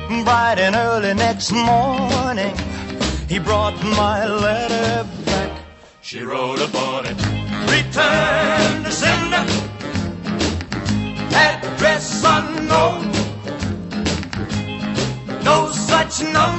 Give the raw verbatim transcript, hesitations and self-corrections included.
Bright and early next morning, he brought my letter back. She wrote upon it, return to sender, address unknown, no such number